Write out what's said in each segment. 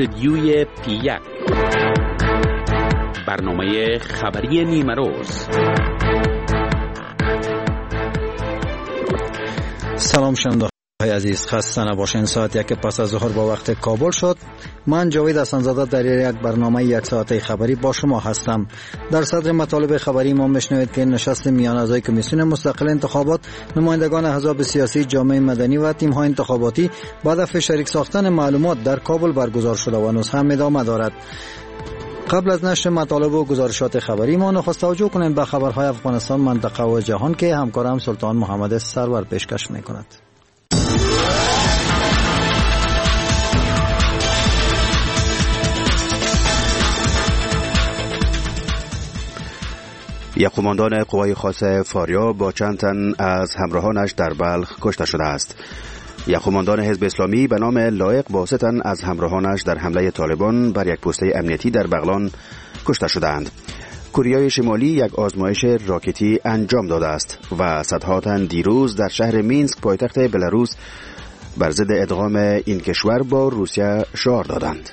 استودیوی P1 برنامه خبری نیمروز. سلام شنونده های عزیز، خسته نباشین. ساعت 1 پس از ظهر با وقت کابل شد. من جاوید حسن‌زاده در یک برنامه یک ساعته خبری با شما هستم. در صدر مطالب خبری ما میشنوید که نشست میان اعضای کمیسیون مستقل انتخابات، نمایندگان احزاب سیاسی، جامعه مدنی و تیم‌های انتخاباتی با هدف شریک ساختن معلومات در کابل برگزار شده و هنوز هم ادامه دارد. قبل از نشر مطالب و گزارشات خبری ما نخست توجه کنیم به خبرهای افغانستان، منطقه و جهان که همکارم سلطان محمد سرور پیشکش می‌کند. یک قماندان قوای خاص فاریاب با چند تن از همراهانش در بلخ کشته شده است. یک قماندان حزب اسلامی به نام لایق با 3 تن از همراهانش در حمله طالبان بر یک پسته امنیتی در بغلان کشته شدند. کره شمالی یک آزمایش راکتی انجام داده است و صدها تن دیروز در شهر مینسک پایتخت بلاروس بر ضد ادغام این کشور با روسیه شعار دادند.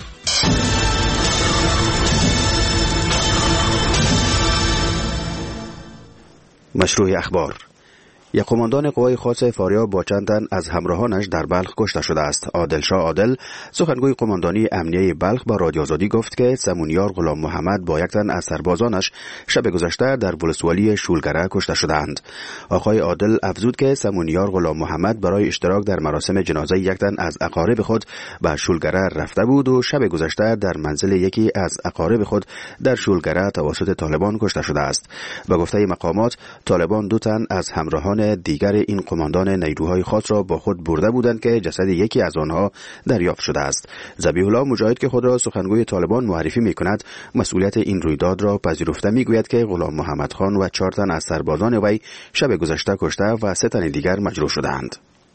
مشروع اخبار: یک قماندان قوای خاص فاریاب با چند تن از همراهانش در بلخ کشته شده است. عادلشاه عادل، سخنگوی قماندانی امنیه بلخ، با رادیو آزادی گفت که سمونیار غلام محمد با یک تن از سربازانش شب گذشته در ولسوالی شولگره کشته شدند. آقای عادل افزود که سمونیار غلام محمد برای اشتراک در مراسم جنازه یک تن از اقارب خود به شولگره رفته بود و شب گذشته در منزل یکی از اقارب خود در شولگره توسط طالبان کشته شده است. به گفته مقامات، طالبان 2 تن از همراهان دیگر این قماندان نیروهای خاص را با خود برده بودند که جسد یکی از آنها دریافت شده است. ذبیح الله مجاهد که خود را سخنگوی طالبان معرفی می‌کند، مسئولیت این رویداد را پذیرفته می‌گوید که غلام محمد خان و 4 تن از سربازان وی شب گذشته کشته و 3 تن دیگر مجروح شدند.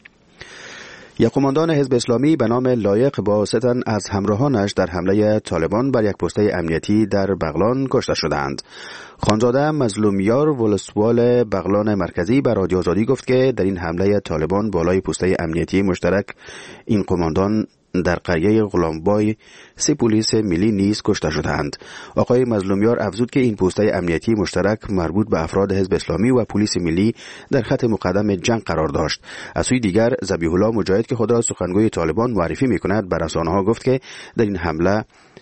یک قماندان حزب اسلامی به نام لایق با 3 تن از همراهانش در حمله طالبان بر یک پسته امنیتی در بغلان کشته شدند. خانزاده مظلومیار ولسوال بغلان مرکزی به رادیو آزادی گفت که در این حمله طالبان بالای پسته امنیتی مشترک این قماندان در قریه غلامبای 3 پلیس ملی نیز کشته شدند. آقای مظلومیار افزود که این پسته امنیتی مشترک مربوط به افراد حزب اسلامی و پلیس ملی در خط مقدم جنگ قرار داشت. از سوی دیگر ذبیح الله مجاهد که خود را سخنگوی طالبان معرفی می‌کند، به رسانه‌ها گفت که در این حمله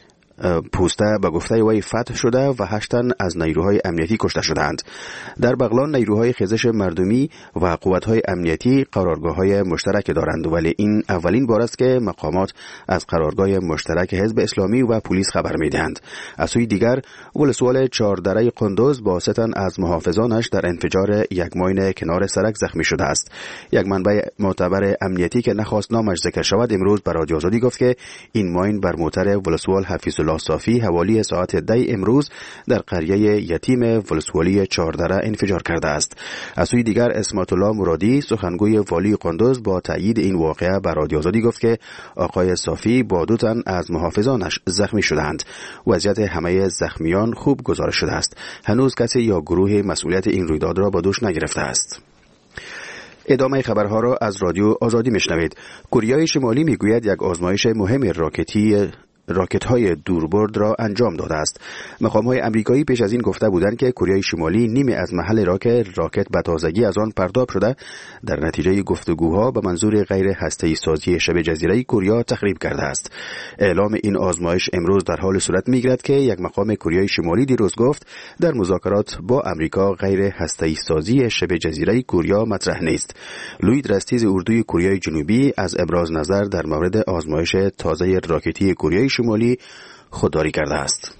پوسته به گفته وی فتح شده و 8 تن از نیروهای امنیتی کشته شدند. در بغلان نیروهای خیزش مردمی و قوت‌های امنیتی قرارگاه‌های مشترک دارند، ولی این اولین بار است که مقامات از قرارگاه مشترک حزب اسلامی و پلیس خبر می‌دهند. از سوی دیگر ولسوال چهاردره قندوز با 3 تن از محافظانش در انفجار یک ماین کنار سرک زخمی شده است. یک منبع معتبر امنیتی که نخواست نامش ذکر شود امروز به رادیو آزادی گفت که این ماین بر موتر ولسوال حفیظ الله صافی حوالی ساعت 10 امروز در قریه یتیم ولسوالی چهاردره انفجار کرده است. از سوی دیگر اسمت الله مرادی، سخنگوی والی قندوز، با تایید این واقعه به رادیو آزادی گفت که آقای صافی با 2 تن از محافظانش زخمی شدند. وضعیت همه زخمیان خوب گزارش شده است. هنوز کسی یا گروه مسئولیت این رویداد را به دوش نگرفته است. ادامه خبرها را از رادیو آزادی میشنوید. کره شمالی میگوید یک آزمایش مهم راکت‌های دوربرد را انجام داده است. مقام‌های آمریکایی پیش از این گفته بودند که کره شمالی نیمه از محل راکت به تازگی از آن پرتاب شده در نتیجه گفتگوها به منظور غیر هسته‌ای سازی شبه جزیره کره تخریب کرده است. اعلام این آزمایش امروز در حال صورت می‌گیرد که یک مقام کره شمالی دیروز گفت در مذاکرات با آمریکا غیر هسته‌ای سازی شبه جزیره کره مطرح نیست. لوید رستیز اردوی کره جنوبی از ابراز نظر در مورد آزمایش تازه راکتی کره شمالی خودداری کرده است.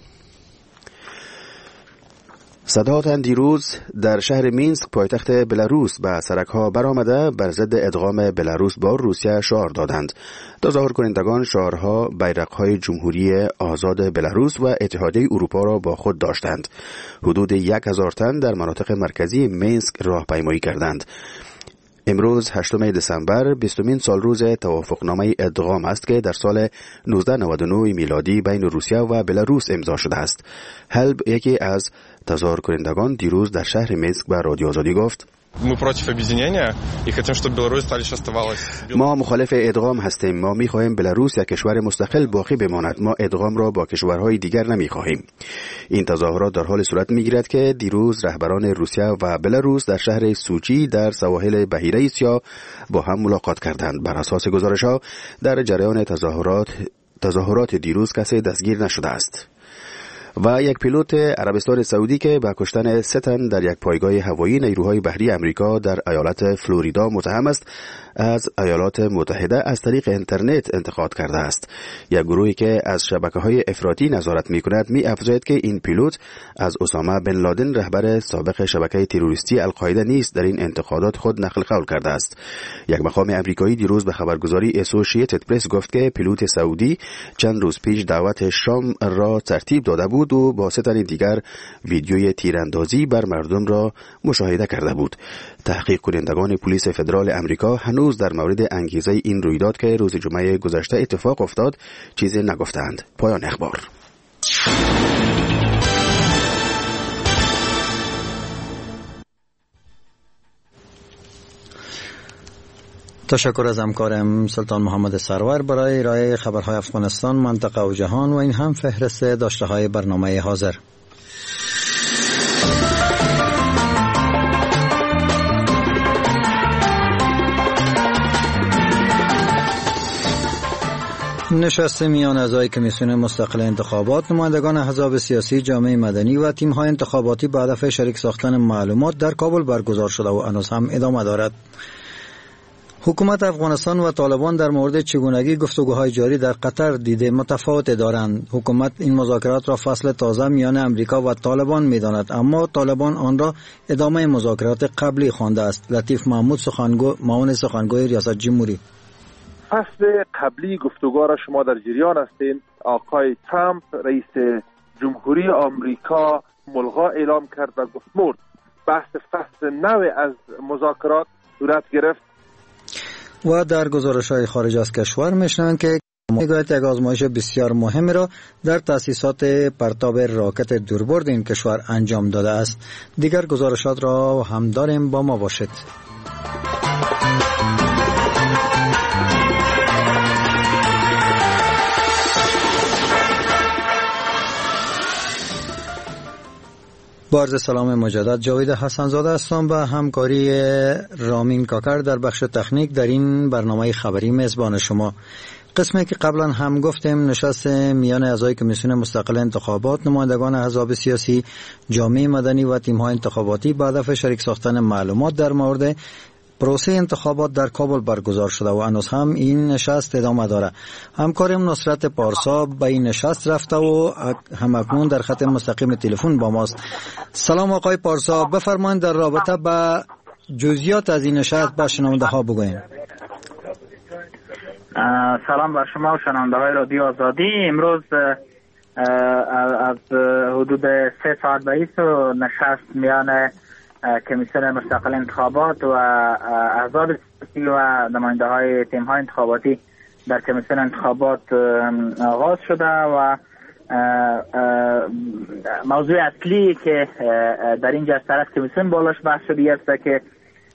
صدها تن دیروز در شهر مینسک پایتخت بلاروس به سرک‌ها برآمده بر ضد ادغام بلاروس با روسیه شعار دادند. تظاهر کنندگان شعارها بیرق‌های جمهوری آزاد بلاروس و اتحادیه اروپا را با خود داشتند. حدود 1000 تن در مناطق مرکزی مینسک راهپیمایی کردند. امروز 8 دسامبر 20مین سال روز توافقنامه ادغام است که در سال 1999 میلادی بین روسیه و بلاروس امضا شده است. هلب، یکی از تظاهر کنندگان، دیروز در شهر مینسک به رادیو آزادی گفت: ما مخالف ادغام هستیم. ما می‌خواهیم بلاروس یک کشور مستقل باقی بماند. ما ادغام را با کشورهای دیگر نمی‌خواهیم. این تظاهرات در حال صورت می‌گیرد که دیروز رهبران روسیه و بلاروس در شهر سوچی در سواحل بحیره سیاه با هم ملاقات کردند. بر اساس گزارش‌ها در جریان تظاهرات دیروز کسی دستگیر نشده است. و یک پیلوت عربستان سعودی که به کشتن 3 تن در یک پایگاه هوایی نیروهای بحری امریکا در ایالت فلوریدا متهم است، از ایالات متحده از طریق اینترنت انتقاد کرده است. یک گروهی که از شبکه‌های افراطی نظارت می‌کند می‌افزاید که این پیلوت از اسامه بن لادن رهبر سابق شبکه تروریستی القاعده نیز در این انتقادات خود نقل قول کرده است. یک مقام امریکایی دیروز به خبرگزاری اسوسییتد پرس گفت که پیلوت سعودی چند روز پیش دعوت شام را ترتیب داده بود و با 3 تن دیگر ویدیوی تیراندازی بر مردم را مشاهده کرده بود. تحقیق کنندگان پلیس فدرال امریکا هنوز در مورد انگیزه این رویداد که روز جمعه گذشته اتفاق افتاد چیزی نگفتند. پایان اخبار. تشکر از همکارم سلطان محمد سرور برای ارائه خبرهای افغانستان، منطقه و جهان و این هم فهرست داشته‌های برنامه حاضر. نشست میان اعضای کمیسیون مستقل انتخابات، نمایندگان احزاب سیاسی، جامعه مدنی و تیم‌های انتخاباتی به هدف شریک ساختن معلومات در کابل برگزار شده و هنوز هم ادامه دارد. حکومت افغانستان و طالبان در مورد چگونگی گفتگوهای جاری در قطر دید متفاوت دارند. حکومت این مذاکرات را فصل تازه میان امریکا و طالبان می‌داند، اما طالبان آن را ادامه مذاکرات قبلی خوانده است. لطیف محمود معاون سخنگوی ریاست جمهوری: فصل قبلی گفتگو را شما در جریان هستین. آقای ترامپ رئیس جمهوری آمریکا ملغا اعلام کرد و گفت مرد. بحث فصل نو از مذاکرات صورت گرفت. و در گزارش‌های خارج از کشور می‌شنوند که یک آزمایش بسیار مهم را در تأسیسات پرتاب راکت دوربرد این کشور انجام داده است. دیگر گزارشات را هم داریم، با ما باشید. با عرض سلام مجدد، جاوید حسنزاده هستم و همکاری رامین کاکر در بخش تکنیک در این برنامه خبری میزبان شما. قسمی که قبلا هم گفتیم، نشست میان اعضای کمیسیون مستقل انتخابات، نمایندگان احزاب سیاسی، جامعه مدنی و تیم‌های انتخاباتی به هدف شریک ساختن معلومات در مورد پروسه انتخابات در کابل برگزار شده و هنوز هم این نشست ادامه داره. همکارم نصرت پارسا به این نشست رفته و همکنون در خط مستقیم تلفن با ماست. سلام آقای پارسا، بفرمایید در رابطه با جزئیات از این نشست به شنونده ها بگوین. سلام بر شما و شنونده های رادیو آزادی. امروز از حدود 3 ساعت بعد نشست میان کمیسیون مستقل انتخابات و احزاب سیاسی و نماینده های تیم های انتخاباتی در کمیسیون انتخابات آغاز شده و موضوع اصلی که در اینجا از طرف کمیسیون بالاش بحث شده است که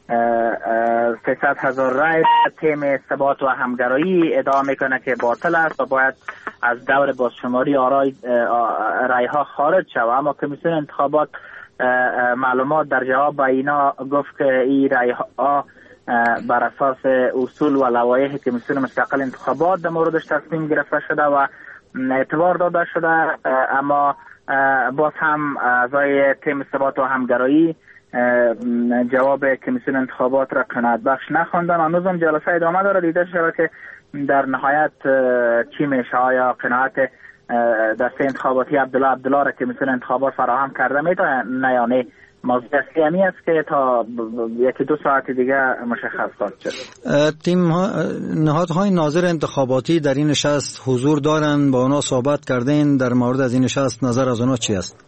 300,000 رای تیم ثبات و همگرایی ادعا میکنه که باطل است و باید از دور بازشماری رای ها خارج شود، اما کمیسیون انتخابات معلومات در جواب به اینا گفت که این رای ها بر اساس اصول و لوایح کمیسیون مستقل انتخابات در موردش تصمیم گرفته شده و اعتبار داده شده، اما باز هم اعضای تیم ثبات و همگرایی جواب کمیسیون انتخابات را قناعت بخش نخواندن. هنوز هم جلسه ادامه داره. دیده شده که در نهایت چی میشه، آیا قناعت دسته انتخاباتی عبدالله را کمیسیون انتخابات فراهم کرده میتونه نه یا نه. موضوع اصلی همی است که تا 1-2 ساعت دیگه مشخص خواهد شد. نهادهای ناظر انتخاباتی در این نشست حضور دارند، با اونا صحبت کردین؟ در مورد از این نشست نظر از اونا چی است؟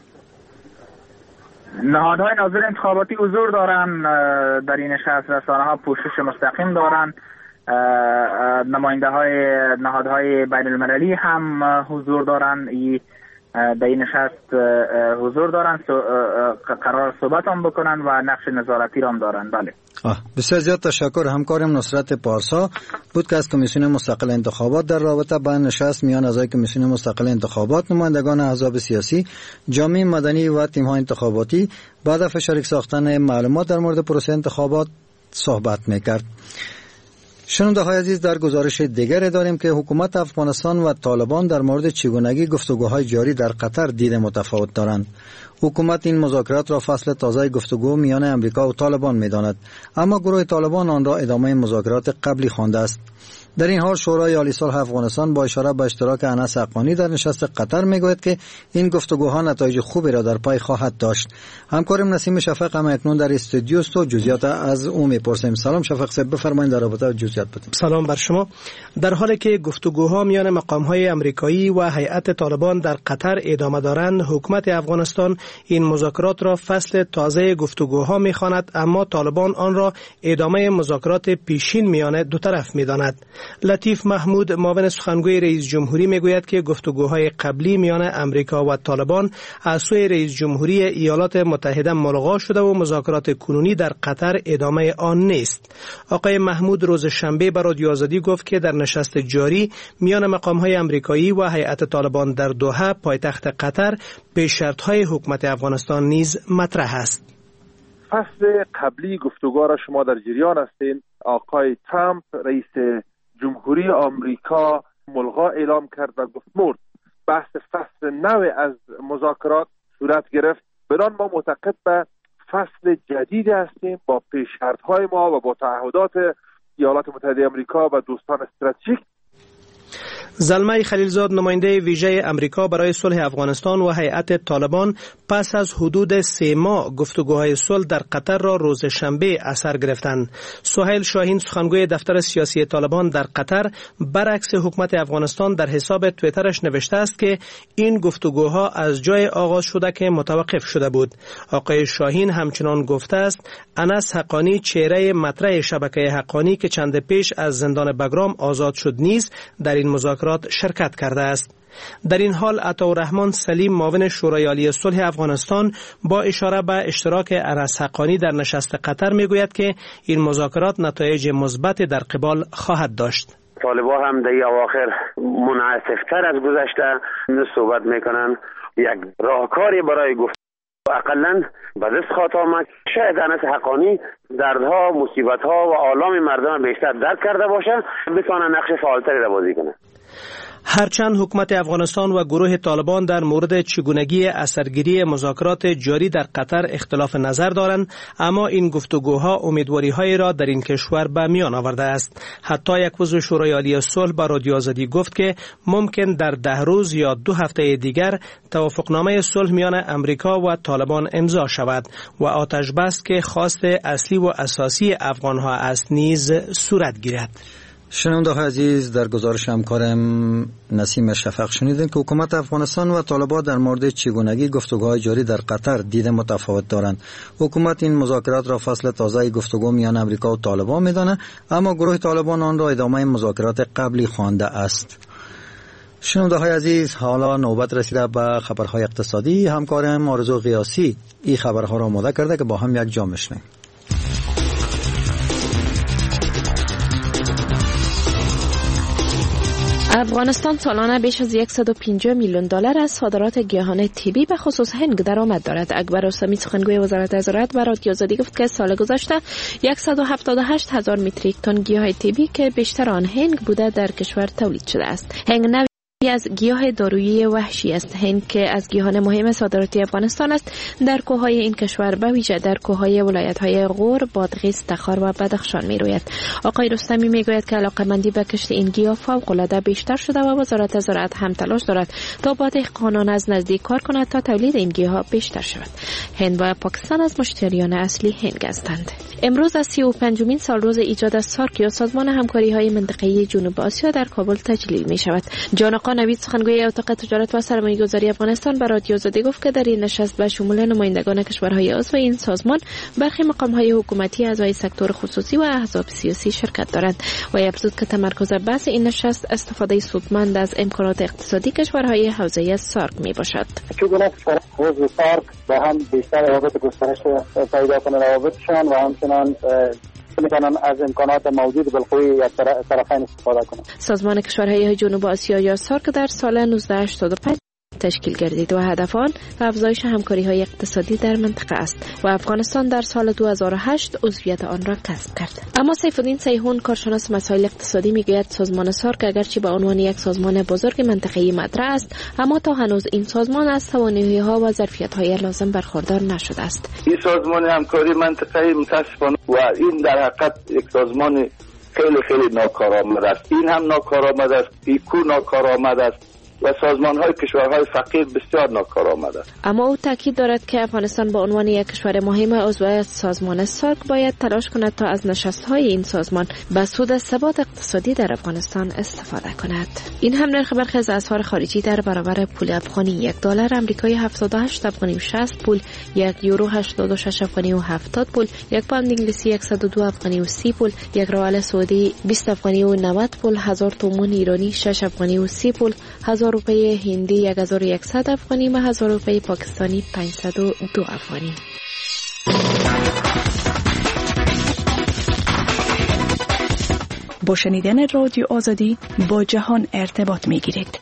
نهادهای ناظر انتخاباتی حضور دارن در این نشست. رسانه ها پوشش مستقیم دارن. نماینده های نهادهای بین المللی هم حضور دارن. این در این نشست حضور دارن، قرار صحبت هم بکنن و نقش نظارتی هم دارن. بله. بسیار زیاد تشکر. همکارم نصرت پارسا بود که از کمیسیون مستقل انتخابات در رابطه با نشست میان اعضای کمیسیون مستقل انتخابات، نمایندگان احزاب سیاسی، جامعه مدنی و تیم‌های انتخاباتی با هدف شریک ساختن معلومات در مورد پروسه انتخابات صحبت میکرد. شنونده های عزیز، در گزارش دیگر داریم که حکومت افغانستان و طالبان در مورد چگونگی گفتگوهای جاری در قطر دید متفاوت دارند. حکومت این مذاکرات را فصل تازه گفتگو میان امریکا و طالبان می‌داند، اما گروه طالبان آن را ادامه مذاکرات قبلی خوانده است. در این حال شورای عالی صلح افغانستان با اشاره به اشتراک انس حقانی در نشست قطر میگوید که این گفتگوها نتایج خوبی را در پی خواهد داشت. همکارم نسیم شفق هم اکنون در استودیو است و جزئیات از او میپرسیم. سلام شفق صاحب، بفرمایید در رابطه با جزئیات بدید. سلام بر شما. در حالی که گفتگوها میان مقام‌های آمریکایی و هیئت طالبان در قطر ادامه دارند، حکومت افغانستان این مذاکرات را فصل تازه گفتگوها میخواند، اما طالبان آن را ادامه مذاکرات پیشین میان دو طرف میداند. لطیف محمود معاون سخنگوی رئیس جمهوری میگوید که گفتگوهای قبلی میان امریکا و طالبان از سوی رئیس جمهوری ایالات متحده ملغا شده و مذاکرات کنونی در قطر ادامه آن نیست. آقای محمود روز شنبه به رادیو آزادی گفت که در نشست جاری میان مقام‌های آمریکایی و هیئت طالبان در دوحه پایتخت قطر به شرط‌های حکومت افغانستان نیز مطرح است. فصل قبلی گفتگو را شما در جریان هستین. آقای ترامپ رئیس جمهوری آمریکا ملغا اعلام کرد و گفت مرد. بحث فصل نو از مذاکرات صورت گرفت. بدان ما معتقد به فصل جدید هستیم با پیش‌شرط‌های ما و با تعهدات ایالات متحده آمریکا و دوستان استراتژیک. زلمه خلیلزاد نماینده ویژه امریکا برای صلح افغانستان و هیئت طالبان پس از حدود 3 ماه گفتگوهای صلح در قطر را روز شنبه اثر گرفتند. سهیل شاهین سخنگوی دفتر سیاسی طالبان در قطر برعکس حکومت افغانستان در حساب توییترش نوشته است که این گفتگوها از جای آغاز شده که متوقف شده بود. آقای شاهین همچنان گفته است انس حقانی چهره مطرح شبکه حقانی که چند پیش از زندان بگرام آزاد شد نیز در این مذاکرات شرکت کرده است. در این حال عطاالرحمن سلیم معاون شورای عالی صلح افغانستان با اشاره به اشتراک انس حقانی در نشست قطر میگوید که این مذاکرات نتایج مثبت در قبال خواهد داشت. طالبان هم در اواخر منعطف‌تر از گذشته صحبت میکنن. یک راهکاری برای گفت اقلاً به دست خواهد آمد. شاید انس حقانی دردها، مصیبتها و آلام مردم بیشتر درک کرده باشه، بتونه نقش فعالتری را بازی کنه. هرچند حکومت افغانستان و گروه طالبان در مورد چگونگی اثرگیری مذاکرات جاری در قطر اختلاف نظر دارند، اما این گفتگوها امیدواری‌هایی را در این کشور به میان آورده است. حتی یک عضو شورای عالی صلح به رادیو آزادی گفت که ممکن در 10 روز یا 2 هفته دیگر توافقنامه صلح میان امریکا و طالبان امضا شود و آتش بس که خواست اصلی و اساسی افغان‌ها است نیز صورت گیرد. شنونده های عزیز، در گزارش همکارم نسیم شفق شنیدیم که حکومت افغانستان و طالبان در مورد چگونگی گفتگوهای جاری در قطر دید متفاوت دارند. حکومت این مذاکرات را فصل تازه گفتگو میان امریکا و طالبان میداند، اما گروه طالبان آن را ادامه مذاکرات قبلی خوانده است. شنونده های عزیز، حالا نوبت رسیده به خبرهای اقتصادی. همکارم آرزو قیاسی این خبرها را آماده کرده که با هم یک جا میشنیم. افغانستان سالانه بیش از 150 میلیون دلار از صادرات گیاهان طبی به خصوص هنگ درآمد دارد. اکبر رستمی سخنگوی وزارت زراعت به رادیو آزادی گفت که سال گذشته 178,000 متریک تن گیاه طبی که بیشتر آن هنگ بوده در کشور تولید شده است. هنگ نوعی از گیاه دارویی وحشی است. هنگ که از گیاهان مهم صادراتی افغانستان است، در کوههای این کشور به ویژه در کوههای ولایت‌های غور، بادغیس، تخار و بدخشان می‌روید. آقای رستمی می‌گوید که علاقه‌مندی به کشت این گیاه فوق‌العاده بیشتر شده و وزارت زراعت هم تلاش دارد تا با دهقانان از نزدیک کار کند تا تولید این گیاه بیشتر شود. هند و پاکستان از مشتریان اصلی هنگ هستند. امروز از 35مین سالروز ایجاد سارک یا سازمان همکاری‌های منطقه‌ای جنوب آسیا در کابل تجلیل می‌شود. جانقان نوید سخنگوی اتاق تجارت و سرمایه‌گذاری افغانستان به رادیو آزادی گفت که در این نشست به شمول نمایندگان کشورهای عضو این سازمان برخی مقام‌های حکومتی، اعضای سکتور خصوصی و احزاب سیاسی شرکت دارند و افزود که تمرکز بحث این نشست استفاده سودمند از امکانات اقتصادی کشورهای حوزه سارک میباشد. چگونه کشورهای عضو سارک با هم بیشتر روابط گسترش پیدا کنند روابطشان و همچنان میتونن از امکانات موجود بالقوه طرفین استفاده کنند. سازمان کشورهای جنوب آسیا یا سارک در سال 1985 تشکیل گردید و هدف آن افزایش همکاری‌های اقتصادی در منطقه است و افغانستان در سال 2008 عضویت آن را کسب کرد. اما سیف‌الدین سیحون کارشناس مسائل اقتصادی میگوید سازمان سارک اگرچه به عنوان یک سازمان بزرگ منطقه‌ای مطرح است، اما تا هنوز این سازمان از توانایی‌ها و ظرفیت‌های لازم برخوردار نشده است. این سازمان همکاری منطقه‌ای متأسفانه و این در حقیقت یک سازمان خیلی ناکارآمد است. این هم ناکارآمد است، ایکو ناکارآمد است و سازمان‌های کشورهای فقیر بسیار ناکارآمد است. اما او تاکید دارد که افغانستان به عنوان یک کشور مهم عضو سازمان سارک باید تلاش کند تا از نشست‌های این سازمان به سود ثبات اقتصادی در افغانستان استفاده کند. این هم نرخ برخی از اسعار خارجی در برابر پول افغانی: یک دلار آمریکایی 78 افغانی و 60 پول، یک یورو 86 افغانی و 70 پول، یک پوند انگلیسی 102 افغانی و 30 پول، یک ریال سعودی 20 افغانی و 90 پول، 1000 تومان ایرانی 6 افغانی و 30 پول، 1000 روپیه هندی 1100 افغانی و 1000 روپیه پاکستانی 502 افغانی. با شنیدن رادیو آزادی با جهان ارتباط می‌گیرید.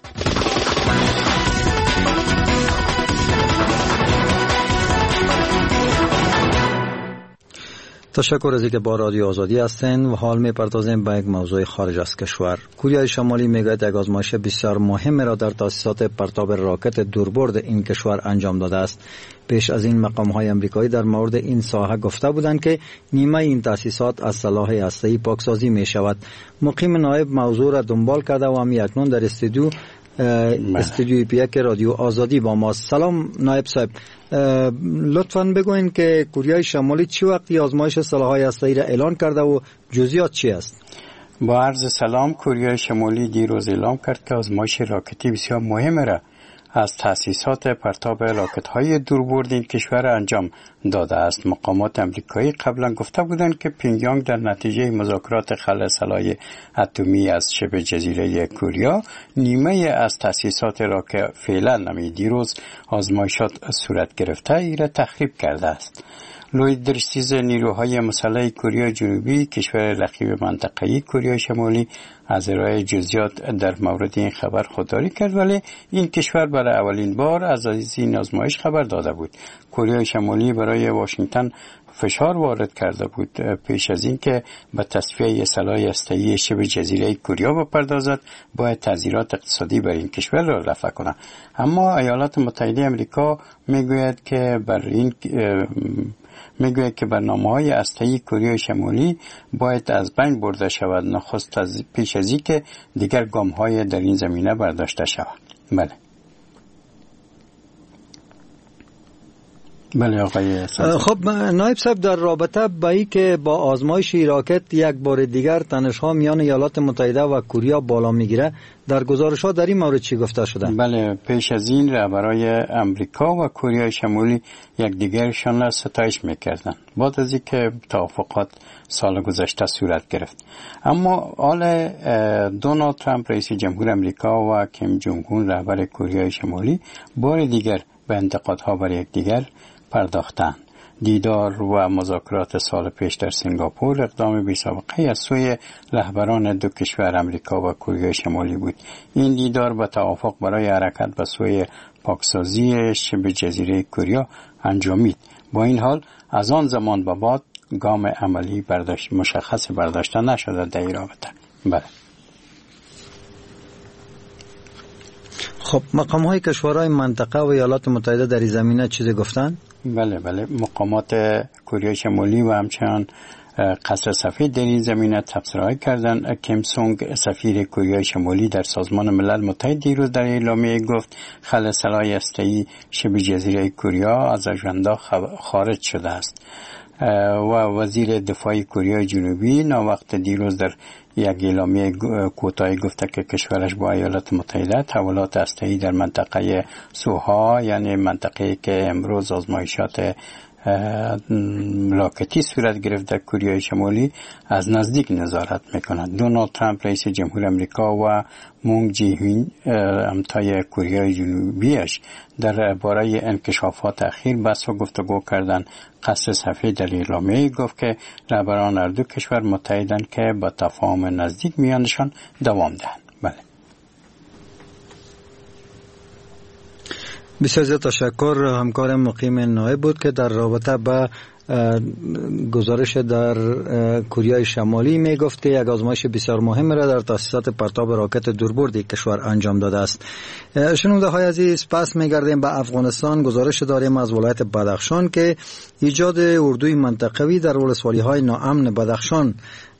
تشکر از اینکه با رادیو آزادی هستین و حال می‌پردازیم به یک موضوع خارج از کشور. کره شمالی میگوید یک آزمایش بسیار مهم را در تاسیسات پرتاب راکت دوربرد این کشور انجام داده است. پیش از این مقام‌های آمریکایی در مورد این ساحه گفته بودند که نیمه این تاسیسات از سلاح هسته‌ای پاکسازی می‌شود. مقیم نایب موضوع را دنبال کرده و هم اکنون در استودیوی پیک رادیو آزادی با ما. سلام نایب صاحب، لطفاً بگوین که کره شمالی چه وقتی آزمایش سلاح‌های هسته‌ای را اعلان کرده و جزئیات چی است؟ با عرض سلام، کره شمالی دیروز اعلام کرد که آزمایش راکتی بسیار مهم را از تأسیسات پرتاب راکت‌های دوربرد این کشور انجام داده است. مقامات آمریکایی قبلا گفته بودند که پیونگیانگ در نتیجه مذاکرات خلع سلاح اتمی از شبه جزیره کره نیمه از تأسیسات را که فعلا دیروز آزمایشات صورت گرفته ای را تخریب کرده است. لوید درستیز نیروهای مسلح کره جنوبی، کشور رقیب منطقه‌ای کره شمالی، از ارائه جزئیات در مورد این خبر خودداری کرد، ولی این کشور برای اولین بار از این آزمایش خبر داده بود. کره شمالی برای واشنگتن فشار وارد کرده بود پیش از این که به تصفیه سلاح هسته‌ای شبه جزیره کره بپردازد باید تعزیرات اقتصادی بر این کشور را رفع کند. اما ایالات متحده آمریکا میگوید که برنامه‌های هسته‌ای کره شمالی باید از بین برده شود، نخست از پیش از اینکه دیگر گام‌های در این زمینه برداشته شود. بله آقای خب نایب صاحب، در رابطه با این که با آزمایش راکت یک بار دیگر تنش‌ها میان ایالات متحده و کره بالا میگیره، در گزارش‌ها در این مورد چی گفته شده؟ بله، پیش از این رهبرای آمریکا و کره شمالی یکدیگرشان را ستایش میکردند بعد از اینکه توافقات سال گذشته صورت گرفت. اما حال دونالد ترامپ رئیس جمهور آمریکا و کیم جونگ اون رهبر کره شمالی بار دیگر به انتقادها بر یکدیگر پرداختند. دیدار و مذاکرات سال پیش در سنگاپور اقدام بی‌سابقه از سوی رهبران دو کشور آمریکا و کره شمالی بود. این دیدار به توافق برای حرکت به سوی پاکسازی شبه جزیره کره انجامید. با این حال از آن زمان به بعد گام عملی مشخص برداشته نشده در این رابطه. بله. خب مقام‌های کشورهای منطقه و ایالات متحده در این زمینه چیزی گفتن؟ بله مقامات کره شمالی و همچنان قصر سفید در این زمینه تبصره‌ای کردند. کیم سونگ سفیر کره شمالی در سازمان ملل متحد دیروز در اعلامیه گفت خلع سلاح هسته‌ای شبه جزیره کره از اژندا خارج شده است. و وزیر دفاع کره جنوبی وقت دیروز در یک اعلامیه کوتاه گفته که کشورش با ایالات متحده تحولات هسته‌ای در منطقه سوها، یعنی منطقه‌ای که امروز آزمایشات راکتی صورت گرفت در کره شمالی از نزدیک نظارت میکند. دونالد ترامپ رئیس جمهور امریکا و مونگ جی هین همتای کره جنوبیش در باره انکشافات اخیر بحث و گفتگو کردند. قصر صفحه در اعلامیه گفت که رهبران هر دو کشور متحدند که با تفاهم نزدیک میانشان دوام دهند. بله. بسیار زیاد تشکر. همکار مقیم نایب بود که در رابطه با گزارش در کره شمالی می گفت که یک آزمایش بسیار مهم را در تاسیسات پرتاب راکت دوربردی کشور انجام داده است. شنونده های عزیز، پس می گردیم به افغانستان. گزارش داریم از ولایت بدخشان که ایجاد اردوی منطقوی در ولسوالی های ناامن بدخشان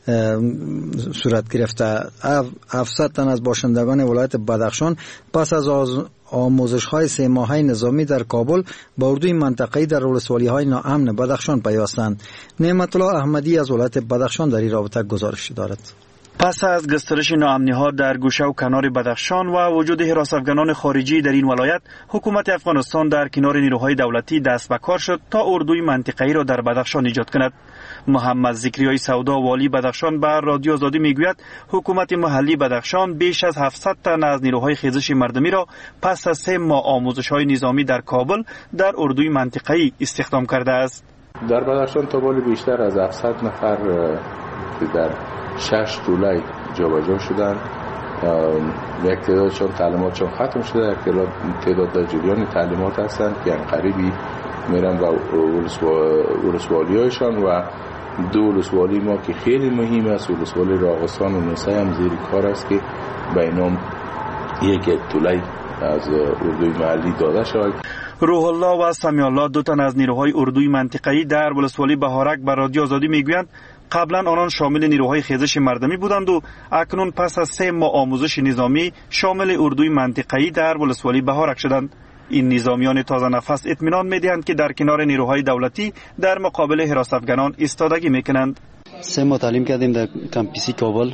صورت گرفته. 700 تن از باشندگان ولایت بدخشان پس از آموزش های 3 ماهه نظامی در کابل با اردوی منطقه‌ای در ولسوالی های ناامن بدخشان پیوستند. نعمت الله احمدی از ولایت بدخشان در این رابطه گزارش دارد. پس از گسترش ناامنی‌ها در گوشه و کنار بدخشان و وجود حراسافگانان خارجی در این ولایت، حکومت افغانستان در کنار نیروهای دولتی دست به کار شد تا اردوی منطقه‌ای را در بدخشان ایجاد کند. محمد ذکریای سودا والی بدخشان به رادیو آزادی میگوید حکومت محلی بدخشان بیش از 700 تن از نیروهای خیزش مردمی را پس از 3 ماه آموزش‌های نظامی در کابل در اردوی منطقه‌ای استخدام کرده است. در بدخشان تا بالا بیشتر از 700 نفر در 6 دوله جابجا شدند. یک تعدادشان تعلیماتشان ختم شده، تعداد در جریان تعلیمات هستند که قریبی میرن و ولسوالی‌هایشان و 2 ولسوالی ما که خیلی مهم است، ولسوالی راغستان و نسای هم زیر کار است که به اینام یک دوله از اردوی محلی داده شود. روح الله و سمی الله 2 تن از نیروهای اردوی منطقه‌ای در ولسوالی بهارک به رادیو آزادی میگویند قبلا آنان شامل نیروهای خیزش مردمی بودند و اکنون پس از 3 ماه آموزش نظامی شامل اردوی منطقه‌ای در ولسوالی بهارک شدند. این نظامیان تازه نفس اطمینان می‌دهند که در کنار نیروهای دولتی در مقابل حراسافگانان ایستادگی می‌کنند. 3 ماه تعلیم کردیم در کمپیسی کابل.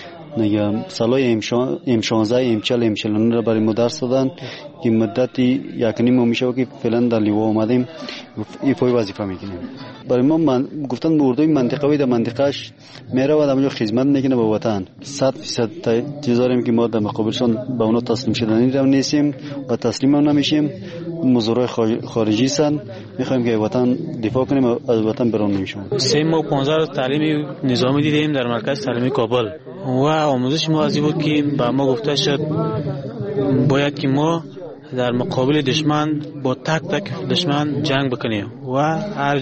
سالای M16 M40 M49 را برای ما درس دادن که مدتی 1.5 ماه میشه که فعلا در لیوا اومدیم ایفای وظیفه میکنیم. برای ما گفتن اردوی منطقه‌ای در منطقهش میره و در اونجا خدمت میکنه به وطن. 100% انتظاریم که ما در مقابلشان به اونا تسلیم شدنی رو نیستیم و تسلیم هم نمیشیم. مزورای خارجی هستن، میخوایم که وطن دفاع کنیم و از وطن برون نمیشیم. 3 ماه 15 روز تعلیم نظامی دیدیم در مرکز تعلیمی کابل و آموزش ما از این بود که به ما گفته شد باید که ما در مقابل دشمن با تک تک دشمن جنگ بکنیم و هر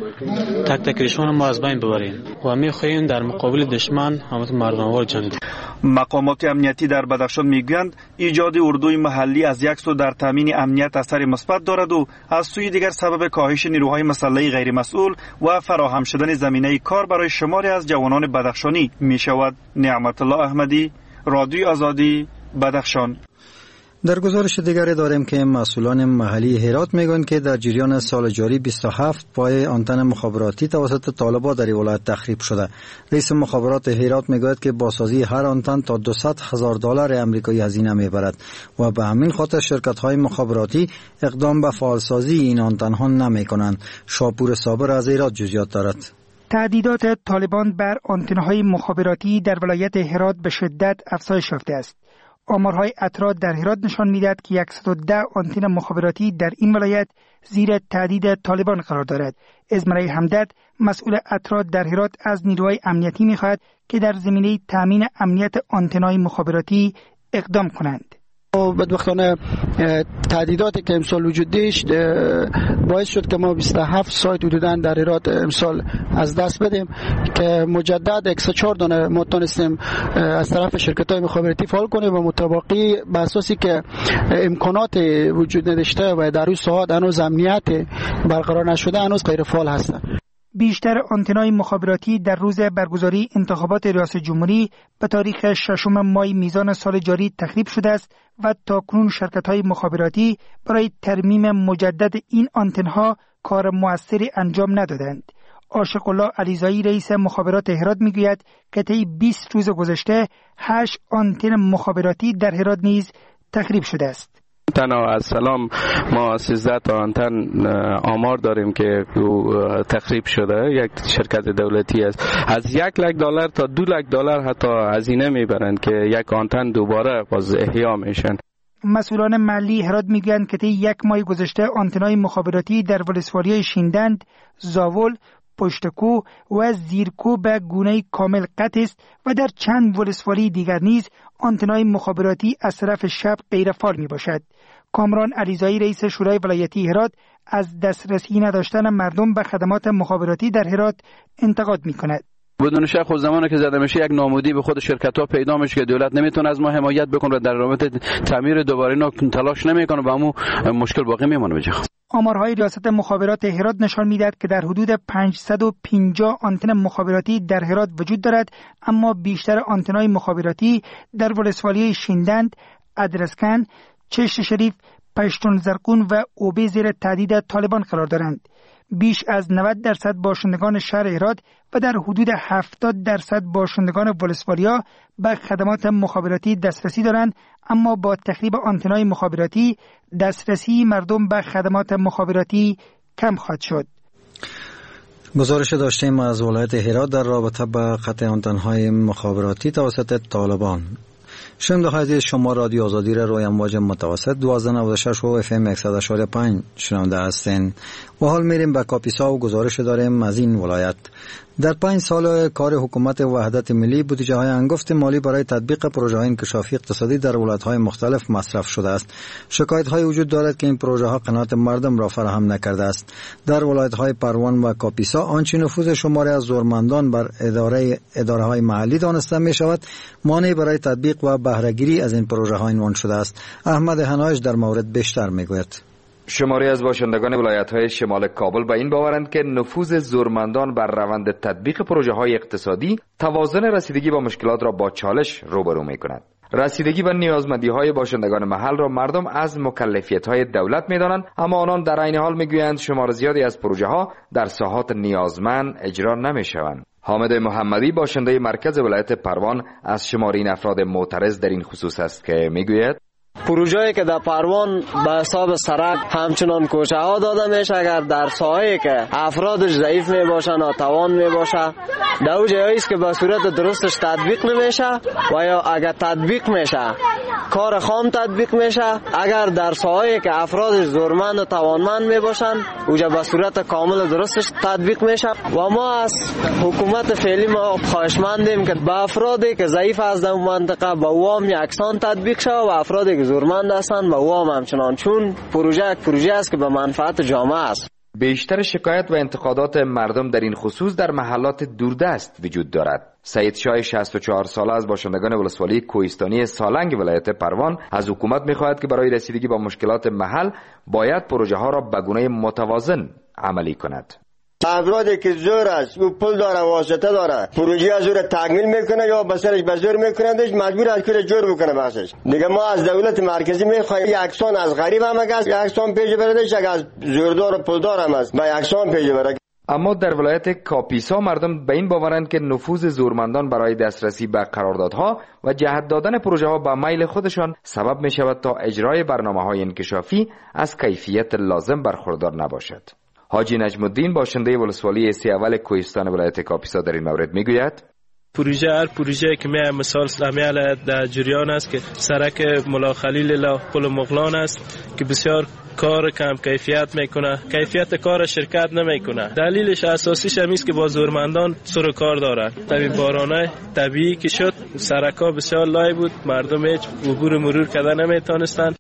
تک تک دشمن ما از بین ببریم و میخواهیم در مقابل دشمن همت مردموار جنگ. مقامات امنیتی در بدخشان میگویند ایجاد اردوی محلی از یک سو در تامین امنیت اثر مثبت دارد و از سوی دیگر سبب کاهش نیروهای مسلح غیر مسئول و فراهم شدن زمینه کار برای شماری از جوانان بدخشانی می شود. نعمت الله احمدی، رادیو آزادی، بدخشان. در گزارش دیگری داریم که مسئولان محلی هرات میگویند که در جریان سال جاری 27 پای آنتن مخابراتی توسط طالبان در ولایت تخریب شده. رئیس مخابرات هرات میگوید که بازسازی هر آنتن تا $200,000 آمریکایی هزینه میبرد و به همین خاطر شرکت‌های مخابراتی اقدام به فعالسازی این آنتن‌ها نمی‌کنند. شاپور صابر از هرات جزئیات دارد. تهدیدات طالبان بر آنتن‌های مخابراتی در ولایت هرات به شدت افزایش یافته است. آمارهای اطراح در هرات نشان می‌دهد که 110 آنتن مخابراتی در این ولایت زیر تهدید طالبان قرار دارد. ازمرای همدرد مسئول اطراح در هرات از نیروهای امنیتی می‌خواهد که در زمینه تامین امنیت آنتن‌های مخابراتی اقدام کنند. بدبختانه تهدیداتی که امسال وجود داشت باعث شد که ما 27 سایت حدوداً در هرات امسال از دست بدیم که مجدد 104 دانه ما تونستیم از طرف شرکت‌های مخابراتی فعال کنیم و مطابقی به اساسی که امکانات وجود نداشته و در اون ساعات هنوز امنیت برقرار نشده هنوز غیر فعال هستند. بیشتر آنتن‌های مخابراتی در روز برگزاری انتخابات ریاست جمهوری به تاریخ 6 ماه میزان سال جاری تخریب شده است و تاکنون شرکت‌های مخابراتی برای ترمیم مجدد این آنتن‌ها کار موثری انجام ندادند. عاشق الله علیزایی رئیس مخابرات هرات میگوید که طی 20 روز گذشته 8 آنتن مخابراتی در هرات نیز تخریب شده است. تنها از سلام ما 13 تا آنتن آمار داریم که تخریب شده. یک شرکت دولتی است، از $1,00,000 تا $2,00,000 حتی هزینه میبرند که یک آنتن دوباره باز احیا میشن. مسئولان محلی هرات میگویند که طی 1 ماه گذشته آنتن‌های مخابراتی در ولسوالی‌های شیندند، زاول، پشتکو و زیرکو به گونه کامل قطع است و در چند ولسوالی دیگر نیز آنتن‌های مخابراتی از طرف شب غیر فعال میباشد. کامران علیزایی رئیس شورای ولایتی هرات از دسترسی نداشتن مردم به خدمات مخابراتی در هرات انتقاد میکند. بدون شک خود زمانی که زده میشه یک نامودی به خود شرکت ها پیدا میشه که دولت نمیتونه از ما حمایت بکنه و در رابطه تعمیر دوباره اینا تلاش نمیکنه و همون مشکل باقی میمونه. بجا آمارهای ریاست مخابرات هرات نشان میدهد که در حدود 550 آنتن مخابراتی در هرات وجود دارد، اما بیشتر آنتن‌های مخابراتی در ولسوالی شیندند، ادرسکن، چشت شریف، پشتون زرقون و اوبه زیر تهدید طالبان قرار دارند. بیش از 90% باشندگان شهر هرات و در حدود 70% باشندگان ولسوالیا به خدمات مخابراتی دسترسی دارند، اما با تخریب آنتن‌های مخابراتی دسترسی مردم به خدمات مخابراتی کم خواهد شد. گزارش داشتیم از ولایت هرات در رابطه با قطع آنتن‌های مخابراتی توسط طالبان. شنونده عزیز، شما رادیو آزادی را روی امواج متوسط 1296 و FM 100.5 شنونده هستین و حال میریم به کاپیسا و گزارش داریم از این ولایت. در 5 سال کار حکومت وحدت ملی بودجه های انگفت مالی برای تطبیق پروژه های انکشافی اقتصادی در ولایت های مختلف مصرف شده است. شکایت های وجود دارد که این پروژه ها قناعت مردم را فراهم نکرده است. در ولایت های پروان و کاپیسا آنچه نفوذ شماری از زورمندان بر اداره های محلی دانسته می شود مانع برای تطبیق و بهره‌گیری از این پروژه ها عنوان شده است. احمد هنایش در مورد بیشتر می گوید. شماری از باشندگان ولایت‌های شمال کابل به این باورند که نفوذ زورمندان بر روند تطبیق پروژه‌های اقتصادی توازن رسیدگی با مشکلات را با چالش روبرو می‌کند. رسیدگی به نیازمندی‌های باشندگان محل را مردم از مکلفیت‌های دولت می‌دانند، اما آنان در عین حال می‌گویند شمار زیادی از پروژه‌ها در ساحات نیازمند اجرا نمی‌شوند. حامد محمدی باشنده مرکز ولایت پروان از شمار این افراد معترض در این خصوص است که می‌گوید پروژه‌ای که در پروان به حساب سرک همچنان کوچه ها داده میشه، اگر در ساحه‌ای که افرادش ضعیف می باشن و توان می باشه در اون جایی است که به صورت درستش تطبیق نمیشه و یا اگر تطبیق میشه کار خام تطبیق میشه. اگر در ساحه‌ای که افرادش زورمند و توانمند می باشن اونجا به صورت کامل درستش تطبیق میشه و ما از حکومت فعلی ما خواهشمندیم که به افرادی که ضعیف از در منطقه به وام یکسان تطبیق شه و افرادی که زورمند هستند به وام همچنان، چون پروژه است که به منفعت جامعه است. بیشتر شکایت و انتقادات مردم در این خصوص در محلات دوردست وجود دارد. سید شاه 64 ساله از باشندگان ولسوالی کوهستانی سالنگ ولایت پروان از حکومت می‌خواهد که برای رسیدگی با مشکلات محل باید پروژه ها را به گونه متوازن عملی کند. افرادی که زور است و پول داره واسطه داره پروژه از زور تکمیل میکنه یا بسرش به زور میکنندش مجبور است که جور بکنه بخشش. دیگه ما از دولت مرکزی میخوایم یکسان از غریب هم است یکسان پیش بردش، اگر از زوردار و پولدار هم است با یکسان پیش بره. اما در ولایت کاپیسا مردم به این باورند که نفوذ زورمندان برای دسترسی به قراردادها و جهت دادن پروژه ها به میل خودشان سبب می شود تا اجرای برنامه‌های انکشافی از کیفیت لازم برخوردار نباشد. حاجی نجم الدین باشنده ولسوالی سی اول کوهستان ولایت کاپیسا در این مورد میگوید هر پروژه که مثال سامیال در جریان است که سرک ملا خلیل لا پل مغلان است که بسیار کار کم کیفیت میکنه، کیفیت کار شرکت نمیکنه. دلیلش اساسیش هم است که با زورمندان سر کار دارن. طبیعی بارانه طبیعی که شد سرکا بسیار لای بود، مردم هیچ عبور مرور کردن نمیتونستند.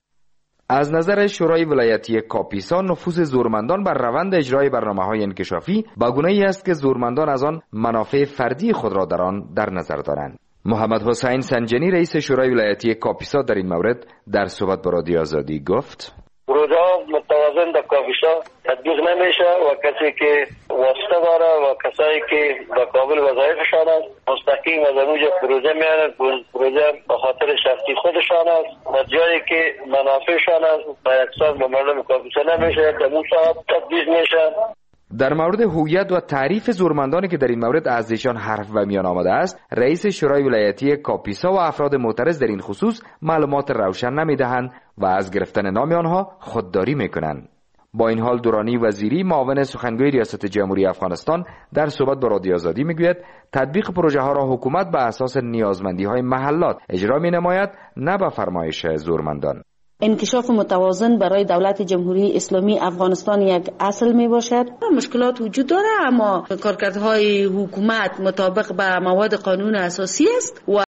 از نظر شورای ولایتی کاپیسا نفوذ زورمندان بر روند اجرای برنامه‌های انکشافی با گونه‌ای است که زورمندان از آن منافع فردی خود را در آن در نظر دارند. محمد حسین سنجنی رئیس شورای ولایتی کاپیسا در این مورد در صحبت با رادیو آزادی گفت پروژه متوازن در کاپیسا تطبیق نمیشه و کسی که واسطه داره و کسایی که به قابل وظایفشان است مستقیم از اونجا پروژه میارن. پروژه به خاطر شخصی خودشان است و جایی که منافعشان است و یکسان به مردم کاپیسا نمیشه در اون صاحب تطبیق میشه. در مورد هویت و تعریف زورمندانی که در این مورد از ایشان حرف و میان آمده است، رئیس شورای ولایتی کاپیسا و افراد معترض در این خصوص معلومات روشن نمیدهند و از گرفتن نام آنها خودداری میکنند. با این حال دورانی وزیری معاون سخنگوی ریاست جمهوری افغانستان در صحبت با رادیو آزادی میگوید تطبیق پروژه ها را حکومت بر اساس نیازمندی های محلات اجرا می نماید، نه به فرمایش زورمندان. انکشاف متوازن برای دولت جمهوری اسلامی افغانستان یک اصل می باشد. مشکلات وجود داره، اما کارکردهای حکومت مطابق به مواد قانون اساسی است و